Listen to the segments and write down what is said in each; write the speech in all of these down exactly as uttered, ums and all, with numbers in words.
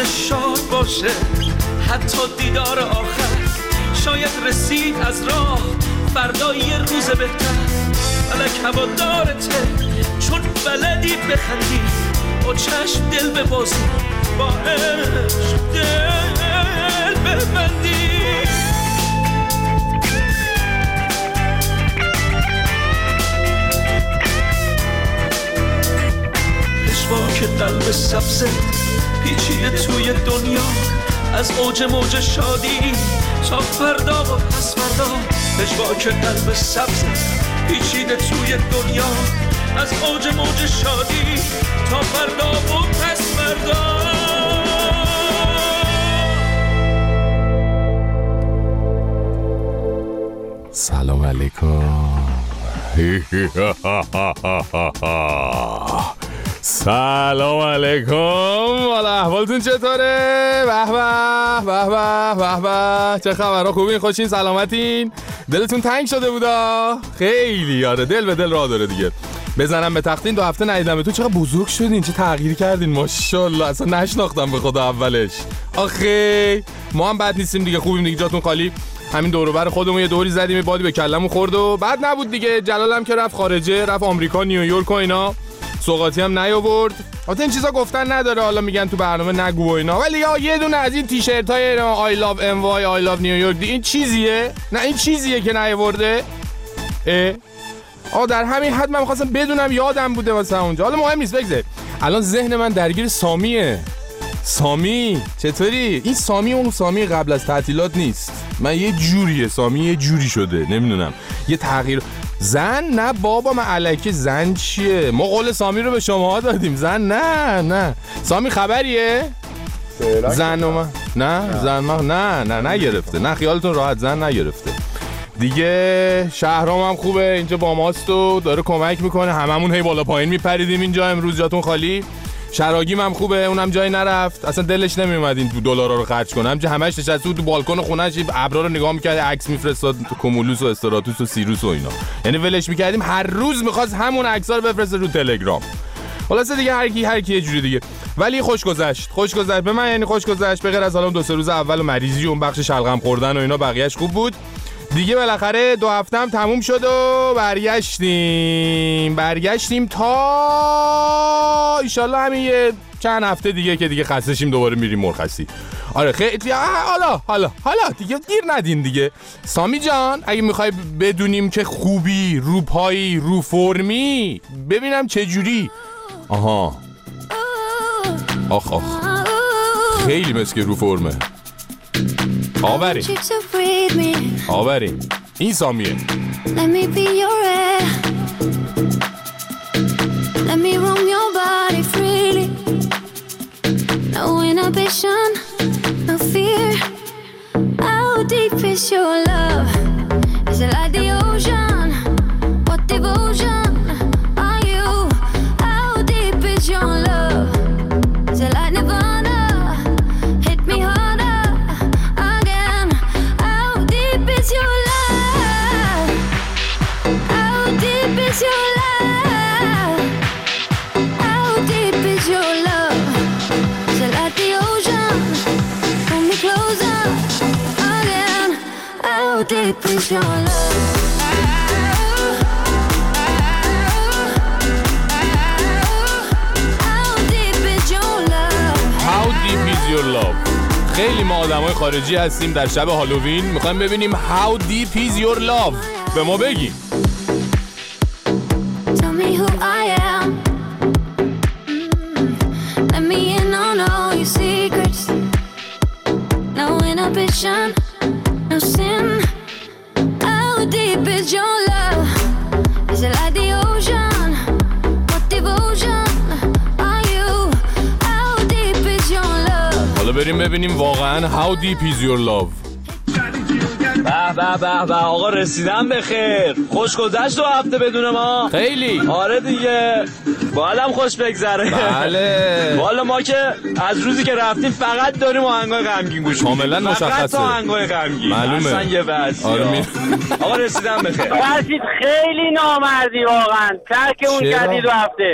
روزش شاد باشه، حتی دیدار آخر شاید رسید از راه، فردا یه روز بهتر. فلک هوادارته چون بلدی بخندی، با چشم دل ببازی، با عشق دل ببندی. پشواک قلب سبزه پیچیده توی دنیا، از اوج موج شادی تا فردا و پس فردا. پشواک قلب سبزه پیچیده توی دنیا، از اوج موج شادی تا فردا و پس فردا. سلام علیکم. سلام علیکم. حالا احوالتون چطوره؟ به به به به به. چه خبرها؟ خوبین؟ خوشین؟ سلامتین؟ دلتون تنگ شده بودا؟ خیلی یاره، دل به دل راه داره دیگه. بزنم به تختین، دو هفته ندیدم تو. چقدر بزرگ شدین، چه تغییری کردین، ماشاءالله. اصلا نشناختم به خدا اولش. آخه ما هم بد نیستیم دیگه، خوبیم دیگه، جاتون خالی. همین دور و بر خودمون یه دوری زدیم، بادی به کلمون خورد و بعد نبود دیگه. جلالم که رفت خارجه، رفت آمریکا، نیویورک و اینا، سوغاتی هم نیاورد. البته این چیزا گفتن نداره، حالا میگن تو برنامه نگو و اینا، ولی یا یه دونه از این تیشرت‌های I love ام وای I love نیویورک، این چیزیه؟ نه این چیزیه که نیاورده. اه آ در همین حد من می‌خواستم بدونم، یادم بوده واسه اونجا. حالا مهم نیست، بگذار. الان ذهن من درگیر سامیه. سامی چطوری؟ این سامی اون سامی قبل از تعطیلات نیست. من یه جوریه سامی، یه جوری شده، نمیدونم، یه تغییر. زن نه بابا، من الکی زن چیه؟ ما قول سامی رو به شما دادیم، زن نه نه. سامی خبریه؟ زن من نه زن من نه نه نگرفته، نه خیالتون راحت، زن نگرفته دیگه. شهرام هم خوبه، اینجا با ماست و داره کمک میکنه، هممون هی بالا پایین میپریدیم اینجا. امروز جاتون خالی. شراگیم هم خوبه، اونم جایی نرفت، اصلا دلش نمیومد این دلارا رو خرج کنه، همینجا همش نشسته بود تو بالکن خونه‌اش، ابرا رو نگاه می‌کرد، عکس می‌فرستاد، کومولوس و استراتوس و سیروس و اینا، یعنی ولش می‌کردیم، هر روز می‌خواست همون عکس‌ها رو بفرسته رو تلگرام. خلاصه دیگه هر کی هر کی یه جوری دیگه، ولی خوش گذشت، خوش گذشت به من، یعنی خوش گذشت، به غیر از حالا دو سه روز اول مریضی و اون بخش شلغم خوردن و اینا، بقیه‌اش خوب بود دیگه. بالاخره دو هفتم تموم شد و برگشتیم برگشتیم تا ایشالله همین یه چند هفته دیگه که دیگه خسته شیم دوباره میریم مرخصی. آره خیلی حالا حالا حالا دیگه گیر ندین دیگه. سامی جان اگه میخوای بدونیم که خوبی، رو پایی، رو فرمی، ببینم چه جوری. آها آخ آخ خیلی مسکه رو فرمه. آورین آورین این سامیه. Let me be your air. Let me roam your body freely. No inhibition, no fear. How deep is your love? Is it like the ocean? What devotion are you? How deep is your love? Is it like Nirvana? Hit me harder again. How deep is your love? How deep is your love? How deep is your love? Is it like the ocean? Pull me closer again. How deep is your love? How deep is your love? How deep is your love. خیلی ما آدمای خارجی هستیم، در شب هالووین میخوایم ببینیم How deep is your love. به ما بگی. Tell me who I am. Mm. Let me in on all your secrets. No inhibition, no sin. How deep is your love? Is it like the ocean? What devotion are you? How deep is your love? حالا بریم ببینیم واقعا How deep is your love. به به به به آقا رسیدم به خیر. خوش گذشت دو هفته بدون ما. خیلی آره دیگه، بالم خوش بگذره. بله والا ما که از روزی که رفتیم فقط داریم آهنگای غمگین گوش میدیم، کاملا مشخصه، فقط آهنگای غمگین. معلومه اصلا یه وضعی. آره می... آقا رسیدم به خیر. فرشید خیلی نامردی واقعا، ترک اون کردی دو هفته.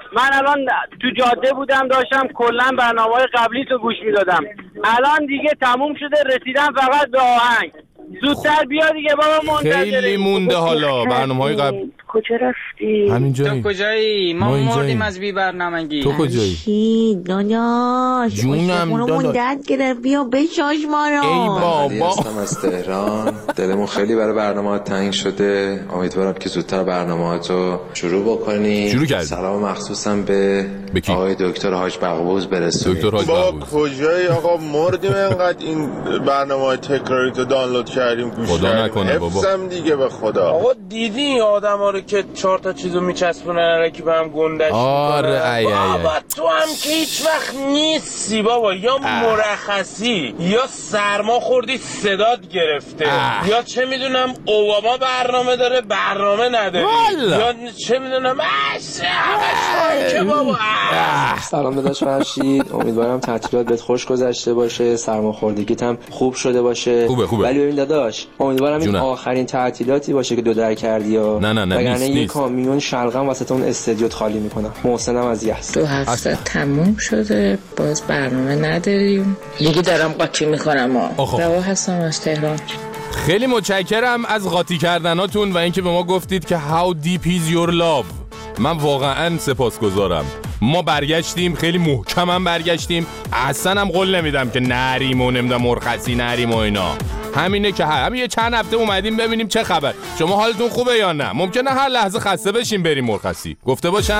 من الان تو جاده بودم داشتم کلا برنامه‌های قبلی تو گوش میدادم. الان دیگه تموم شده، رسیدم فقط به آهنگ. زودتر بیا دیگه بابا، منتظریم. خیلی مونده حالا برنامه‌های قبل. کجا رفتی؟ همینجایی. تو کجایی؟ ما, ما مردیم از بی برنامگی. تو کجایی؟ چی داداش؟ جونم داداش. درد گرفت، بیا بشاش ما رو. ای بابا. هستم از تهران. دلمون خیلی برای برنامه‌ات تنگ شده. امیدوارم که زودتر برنامه‌اتو شروع بکنی. شروع کردی. سلام مخصوصم به آقای دکتر حاج بقبوز برسونید. دکتر حاج بقبوز. با کجایی آقا؟ مردیم انقدر این برنامه‌های تکراری تو دانلود کردیم گوش کردیم. خدا نکنه بابا. حفظم دیگه به خدا. آقا دیدی آدما رو که چهار تا چیزو میچسبونن الکی به هم گندش میکنن؟ آره ای ای بابا تو هم که هیچ وقت نیستی بابا، یا اه. مرخصی یا سرما خوردی صدات گرفته اه. یا چه میدونم اوباما برنامه داره برنامه نداری والا. یا چه میدونم که بابا. سلام داداش فرشید، امیدوارم تعطیلات بهت خوش گذشته باشه، سرما خوردگیت هم خوب شده باشه. خوبه خوبه. ولی ببین داداش امیدوارم این آخرین تعطیلاتی باشه که دو در کردی یا نه نه نه وگرنه نیست یه نیست. کامیون شلغم وسط اون استادیو خالی میکنم. محسنم از یزد. دو هفته تموم شده باز برنامه نداریم دیگه، دارم قاطی میکنم. روا هستم از تهران. خیلی متشکرم از قاطی کردناتون و اینکه به ما گفتید که how deep is your love. من واقعا سپاسگزارم. ما برگشتیم، خیلی محکم هم برگشتیم، اصلا هم قول نمیدم که نریم و نمیدم مرخصی نریم و اینا. همینه که همین یه چند هفته اومدیم ببینیم چه خبر، شما حالتون خوبه یا نه. ممکنه هر لحظه خسته بشیم بریم مرخصی. گفته باشم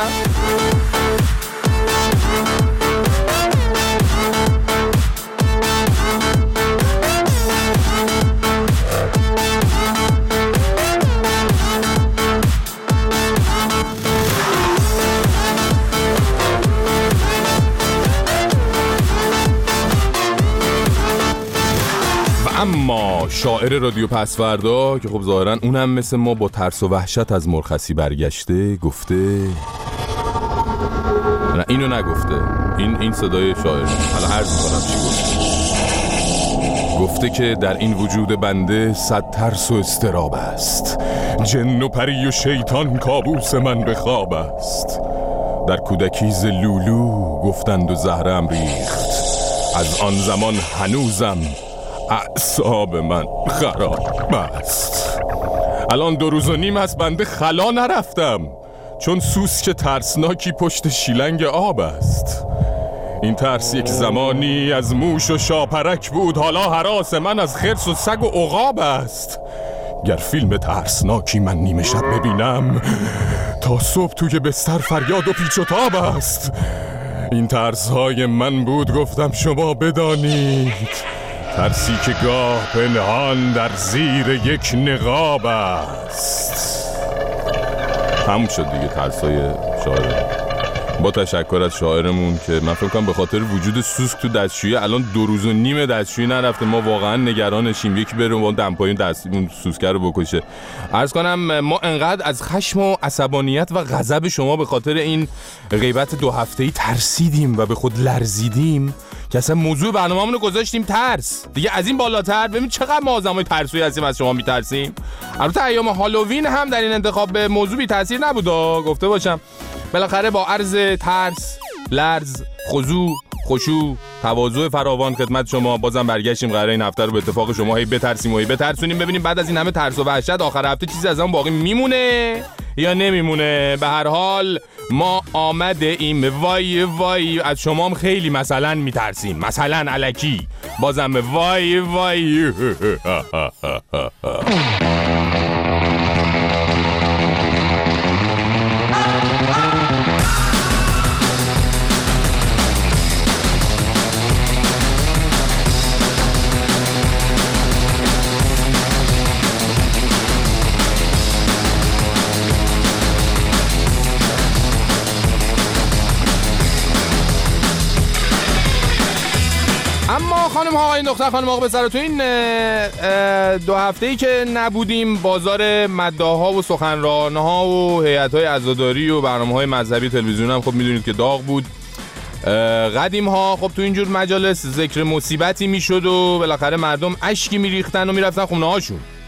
اما شاعر رادیو پسوردا که خب ظاهرا اونم مثل ما با ترس و وحشت از مرخصی برگشته گفته، نه اینو نگفته، این این صدای شاعر. حالا عرض می‌کنم چی گفته. گفته که در این وجود بنده صد ترس و استراب است، جن و پری و شیطان کابوس من به خواب است. در کودکی ز لولو گفتند و زهرم ریخت، از آن زمان هنوزم اعصاب من خراب است. الان دو روز و نیم از بنده خلا نرفتم، چون سوسک ترسناکی پشت شیلنگ آب است. این ترس یک زمانی از موش و شاپرک بود، حالا هراس من از خرس و سگ و عقاب است. گر فیلم ترسناکی من نیمه شب ببینم، تا صبح توی بستر فریاد و پیچ و تاب است. این ترسهای من بود گفتم شما بدانید، ترسی که گاه پنهان در زیر یک نقاب است. تموم شد دیگه ترسای شاعر. با تشکر از شاعرمون که من فکر کنم به خاطر وجود سوسک تو دستشویی الان دو روز و نیم دستشویی نرفته. ما واقعا نگرانشیم، یکی بره اون دمپایی دستمون سوسکه رو بکشه. عرض کنم ما انقدر از خشم و عصبانیت و غضب شما به خاطر این غیبت دو هفته‌ای ترسیدیم و به خود لرزیدیم که اصلا موضوع برنامه‌مون رو گذاشتیم ترس. دیگه از این بالاتر ببین چقدر ما آدمای ترسویی هستیم از شما میترسیم. البته ایام هالووین هم در این انتخاب به موضوع بی تاثیر نبود، گفته باشم. بالاخره با عرض ترس، لرز، خضوع، خشوع، تواضع فراوان خدمت شما بازم برگشتیم. قراره این هفته رو به اتفاق شما هی بترسیم و هی بترسونیم، ببینیم بعد از این همه ترس و وحشت آخر هفته چیزی از اون باقی میمونه یا نمیمونه. به هر حال ما آمده ایم. وای وای از شما هم خیلی مثلا میترسیم، مثلا الکی بازم وای وای. اما خانم ها آقایان دختر خانم آقا پسر، تو این دو هفته‌ای که نبودیم بازار مداح‌ها و سخنران‌ها و هیئت‌های عزاداری و برنامه‌های مذهبی تلویزیون هم خب میدونید که داغ بود. قدیم ها خب تو اینجور مجالس ذکر مصیبتی میشد و بالاخره مردم اشکی میریختن و میرفتن خونه هاشون.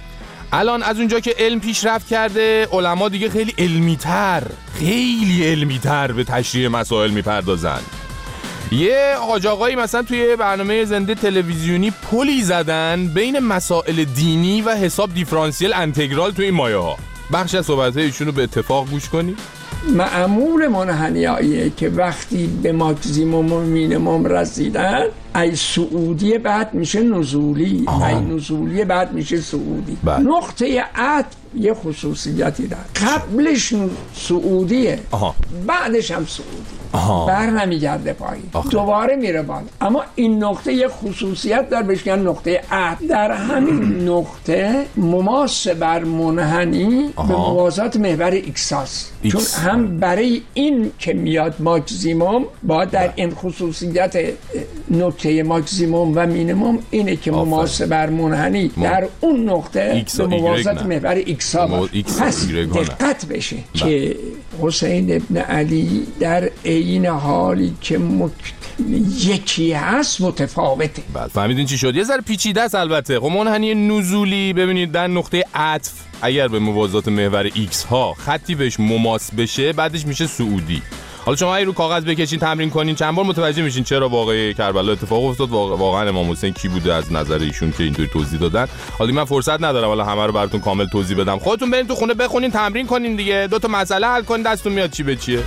الان از اونجا که علم پیشرفت کرده، علما دیگه خیلی علمی‌تر خیلی علمی‌تر به تشریح مسائل میپردازن. یه حاج آقایی مثلا توی برنامه زنده تلویزیونی پلی زدن بین مسائل دینی و حساب دیفرانسیل انتگرال توی این مایه ها. بخش از صحبت‌های ایشونو به اتفاق گوش کنید. معمول منحنیاییه که وقتی به ماکسیموم و مینیموم رسیدن ای سعودی بعد میشه نزولی، ای نزولی بعد میشه سعودی. بله. نقطه عطف یه خصوصیتی داره، قبلش سعودیه آها. بعدش هم سعودی، بر نمیگرده پایین، دوباره میره بالا. اما این نقطه یه خصوصیت داره بهش میگن نقطه عطف. در همین نقطه مماس بر منحنی آها. به موازات محور ایکس هست، چون هم برای این که میاد ماکسیموم باید در این خصوصیت نقطه ماکسیموم و مینیموم اینه که مماس بر منحنی م... در اون نقطه به موازات محور ایکس ها پس دقت بشه با. که حسین ابن علی در عین حالی که مک... یکی هست متفاوته. بعد فهمیدین چی شد؟ یه ذره پیچیده است البته. خب منحنی نزولی ببینید در نقطه عطف اگر به موازات محور ایکس ها خطی بهش مماس بشه بعدش میشه سعودی. حالا شما اگه رو کاغذ بکشین تمرین کنین چند بار متوجه میشین چرا واقعه کربلا اتفاق افتاد. واقعا امام حسین کی بوده از نظر ایشون که اینطوری توضیح دادن. حالا من فرصت ندارم حالا همه رو براتون کامل توضیح بدم. خودتون برین تو خونه بخونین تمرین کنین دیگه، دو تا مسئله حل کنین دستتون میاد چی به چیه.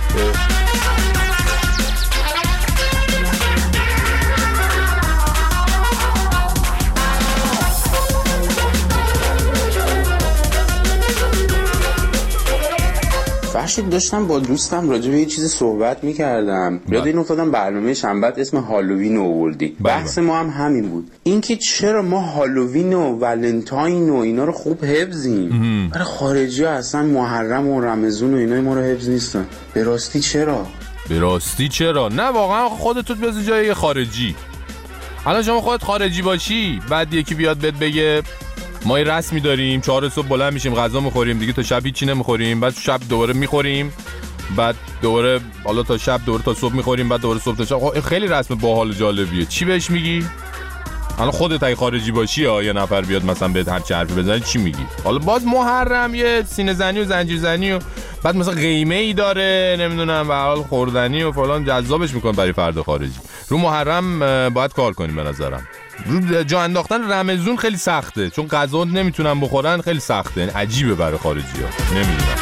فرشید داشتم با دوستم راجع به یه چیزی صحبت می‌کردم. یاد این افتادم برنامه شنبه اسم هالووین آوردی. بحث ما هم همین بود. اینکه چرا ما هالووین و ولنتاین و اینا رو خوب حفظیم. برای خارجی‌ها اصلا محرم و رمضان و اینا ما رو حفظ نیستن. به راستی چرا؟ به راستی چرا؟ نه واقعا خودت بذار جای خارجی. الان شما خودت خارجی باشی بعد یکی بیاد بهت بگه ما یه رسمی داریم چهار صبح بلند میشیم غذا میخوریم دیگه تا شب هیچی نمیخوریم، بعد شب دوباره میخوریم، بعد دوباره حالا تا شب دوباره تا صبح میخوریم، بعد دوباره صبح تا شب. خیلی رسم باحال جالبیه. چی بهش میگی؟ حالا خودت اگه خارجی باشی یا یه نفر بیاد مثلا بهت هر چه حرفی بزنه چی میگی؟ حالا باز محرم یه سینه زنی و زنجیر زنی و بعد مثلا قیمه ای داره نمیدونم به حال خوردنی و فلان جذابش میکنه برای فرد خارجی. رو محرم باید کار کنیم به نظرم. رو جا انداختن رمضون خیلی سخته چون غذا نمیتونن بخورن، خیلی سخته، یعنی عجیبه برای خارجی‌ها. نمیدونم.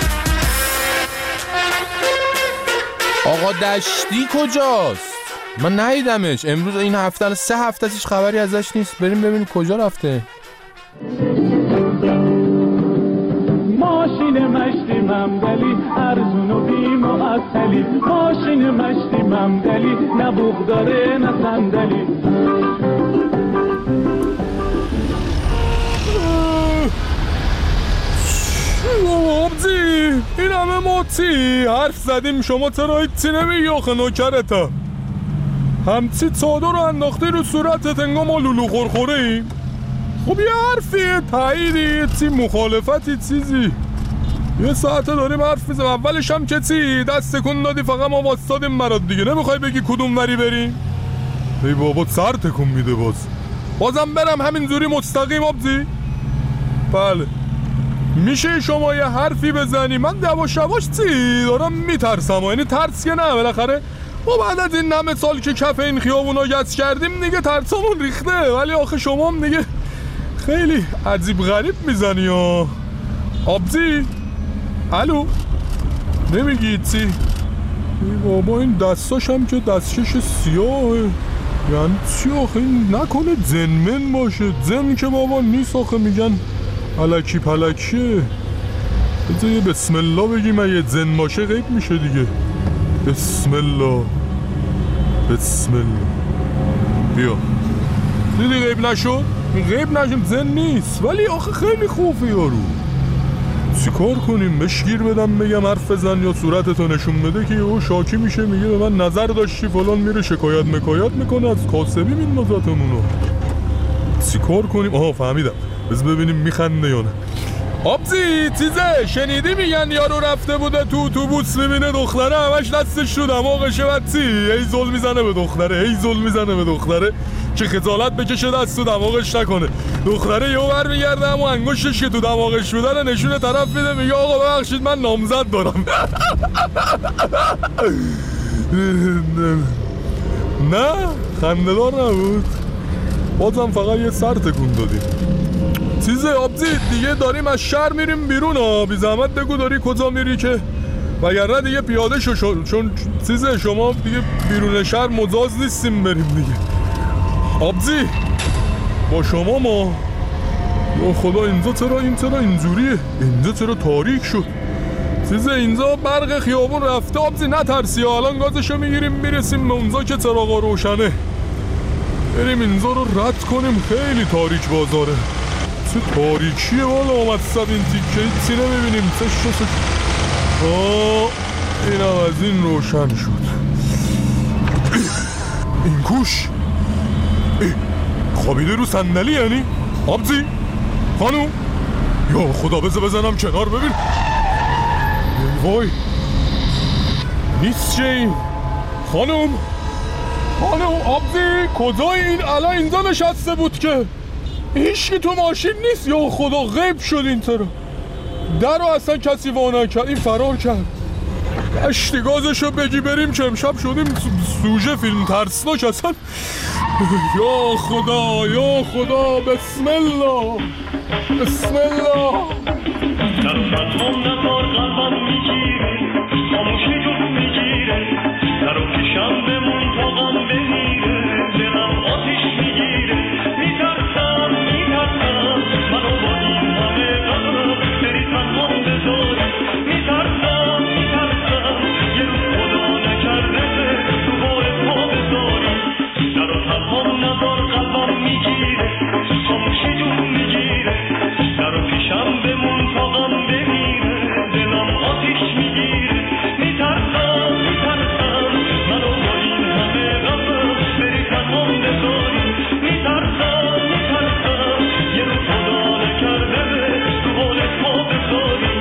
آقا دشتی کجاست؟ من ندیدمش امروز. این هفته سه هفته ازش خبری ازش نیست. بریم ببینیم کجا رفته. ماشین مشتی ممدلی ارزون و بی معطلی، ماشین مشتی ممدلی نه بوق داره نه صندلی. آبزی این همه موتی حرف زدیم شما چرا هیچی نمیگی آخه نوکرتم. همچی چادر رو انداختی رو صورتت انگار ما لولو خورخوره ایم. خب یه حرفیه تاییدی چی مخالفتی چیزی یه ساعته داریم حرف میزم. اولش هم که چی دست تکون دادی فقط ما واسطادیم مراد دیگه نمیخوای بگی کدوم وری بریم. ای بابا سر تکون میده باز بازم برم همینجوری مستقیم آبزی. بله میشه شما یه حرفی بزنی من دواش دواش چی دارم میترسم. یعنی ترس که نه بالاخره ما بعد از این نمه سال که کف این خیابونا گچ کردیم دیگه ترسمون ریخته. ولی آخه شما هم دیگه خیلی عجیب غریب میزنی ها آبزی. الو نمیگی چی؟ ای بابا این دستاش هم که دستشش سیاهه یعنی چی آخه این نکنه زنمن باشه. زن که بابا نیست آخه میگن الکی پلکیه. بذار یه بسم الله بگیم اگه زن باشه غیب میشه دیگه. بسم الله بسم الله. بیا دیدی غیب نشد؟ غیب نشد زن نیست ولی آخه خیلی خوفه یارو. چی کار کنیم؟ بشگیر بدم بگم حرف بزن یا صورتتو نشون بده که او شاکی میشه میگه به من نظر داشتی فلان میره شکایت مکایت میکنه از کاسبی میندازتمونو. چی کار کنیم؟ آها فهمیدم بذار ببینیم میخنده یا نه. آبزی چیزه شنیدی میگن یارو رفته بوده تو اتوبوس میبینه دختره همش دستش رو دماغشه بعد چی هی زل میزنه به دختره هی زل میزنه به دختره که خجالت بکشه دست تو دماغش نکنه. دختره یهو برمیگرده اما انگشتش که تو دماغش بوده رو نشون طرف میده، میگه آقا ببخشید من نامزد دارم. نه خنده‌دار نبود، بازم فقط یه سر تکون دادیم. چیزه آبزی دیگه داریم از شهر میریم بیرون ها، بی زحمت بگو داری کجا میری که وگرنه دیگه پیاده شو، چون چیزه شما دیگه بیرون شهر مجاز نیستیم بریم دیگه. آبزی با شما ما یا خدا اینجا چرا این چرا اینجوریه؟ اینجا چرا تاریک شد؟ چیزه اینجا برق خیابون رفته. آبزی نترسی، الان گازشو میگیریم میرسیم به اونجا که چراغا روشنه، بریم اینجا رو رد کنیم. خیلی تاریک بازاره، چه تاریکیه والا. آمد صد این تیکه چی نمیبینیم. چه شد آه این هم از این روشن شد. این کوش خوابیده رو صندلی یعنی؟ آبزی خانوم یا خدا بذار بزنم کنار ببین. وای نیست چه این خانوم خانوم آبزی کجای این؟ الان اینجا نشسته بود که هیچ که تو ماشین نیست. یا خدا غیب شد این طرف، در رو اصلا کسی وا نکرد، این فرار کرد. اشتگازشو بگی بریم که امشب شدیم سوژه فیلم ترسناک اصلا. یا خدا یا خدا بسم الله بسم الله. در فتحم نزار قلبم میگیره، خاموشی جون میگیره، در رو پیشم بمون تا غم بمیره، دلم آتیش میگیره، میترسم میترسم منو با این همه غم بری تنهام بذاری، میترسم میترسم یه روز خدا نکرده تو بار پا بذاری، در رو تنهام نزار قلبم میگیره، خاموشی جون میگیره، در رو پیشم بمون تا غم بمیره، دلم آتیش میگیره، میترسم میترسم منو با این همه غم بری تنهام بذاری، میترسم میترسم یه روز خدا نکرده تو بار پا بذاری.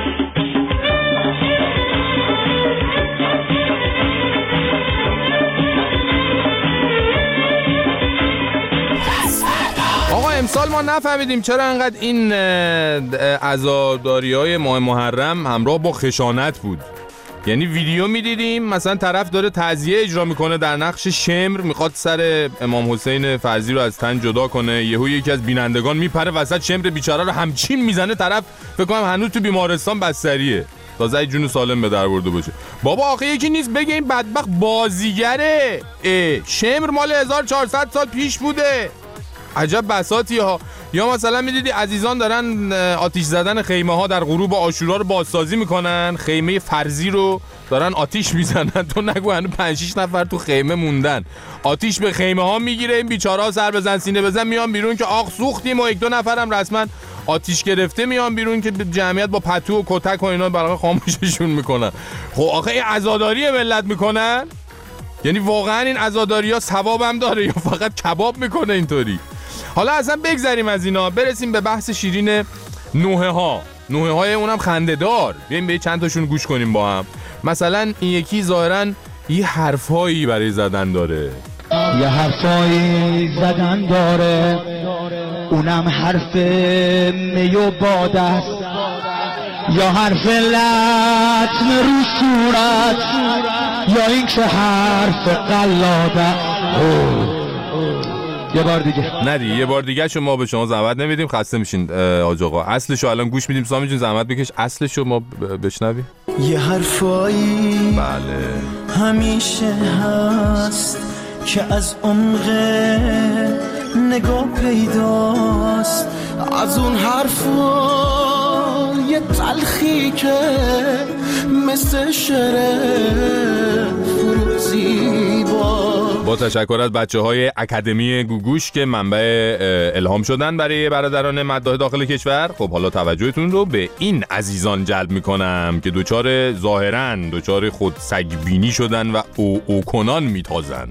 آقا امسال ما نفهمیدیم چرا انقدر این عزاداری‌های ماه محرم همراه با خشونت بود. یعنی ویدیو میدیدیم مثلا طرف داره تعزیه اجرا میکنه در نقش شمر، میخواد سر امام حسین فرزی رو از تن جدا کنه، یهو یکی از بینندگان میپره وسط شمر بیچاره رو همچین میزنه، طرف فکر کنم هنوز تو بیمارستان بستریه تازه جون سالم به در برده باشه. بابا آخه یکی نیست بگه این بدبخت بازیگره، شمر مال هزار و چهارصد سال پیش بوده. عجب بساطی ها. یا مثلا میدیدی عزیزان دارن آتیش زدن خیمه ها در غروب عاشورا رو بازسازی میکنن، خیمه فرضی رو دارن آتیش میزنن، تو نگو هنو پنج شش نفر تو خیمه موندن، آتیش به خیمه ها میگیره، این بیچاره‌ها سر بزن سینه بزن میان بیرون که آخ سوختیم و یک دو نفرم رسما آتیش گرفته میان بیرون که جمعیت با پتو و کتک و اینا برای خاموششون میکنن. خب آخه این عزاداری ملت میکنن؟ یعنی واقعا این عزاداری‌ها ثواب هم داره یا فقط کباب میکنه اینطوری؟ حالا اصلا بگذریم از اینا، برسیم به بحث شیرین نوحه ها. نوحه های اونم خنده دار. بیاییم به چند تاشون گوش کنیم با هم. مثلا این یکی ظاهراً یه حرفایی برای زدن داره، یه حرفایی زدن داره، اونم حرف می و باد است، یا حرف لطم رو صورت، یا این که حرف قلاده. یه بار دیگه نه دیگه یه بار دیگه شو ما به شما زحمت نمیدیم، خسته میشین آج آقا. اصلشو الان گوش میدیم. سامی جون زحمت بکش اصلشو ما بشنویم. یه حرفایی بله همیشه هست که از عمق نگاه پیداست، از اون حرفا یه تلخی که مثل شعر فروزیبا. با تشکر از بچه های اکادمی گوگوش که منبع الهام شدن برای برادران مداح داخل کشور. خب حالا توجهتون رو به این عزیزان جلب میکنم که دوچار ظاهراً دوچار خود سگبینی شدن و او او کنان میتازن.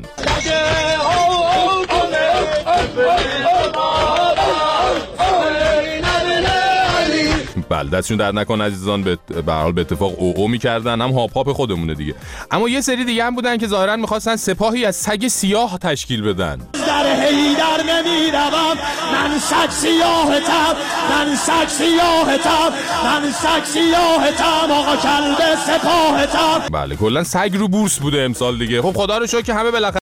بله دستشون درد نکنه عزیزان، به به هر حال به اتفاق او او می‌کردن، هم هاپ هاپ خودمونه دیگه. اما یه سری دیگه هم بودن که ظاهرا می‌خواستن سپاهی از سگ سیاه تشکیل بدن. در هیدر نمیروم من سگ سیاهتم، من سگ سیاهتم، من سگ سیاهتم، آقا کلب سپاهتم. بله کلا سگ رو بورس بوده امسال دیگه. خب خدا رو شکر که همه بالاخره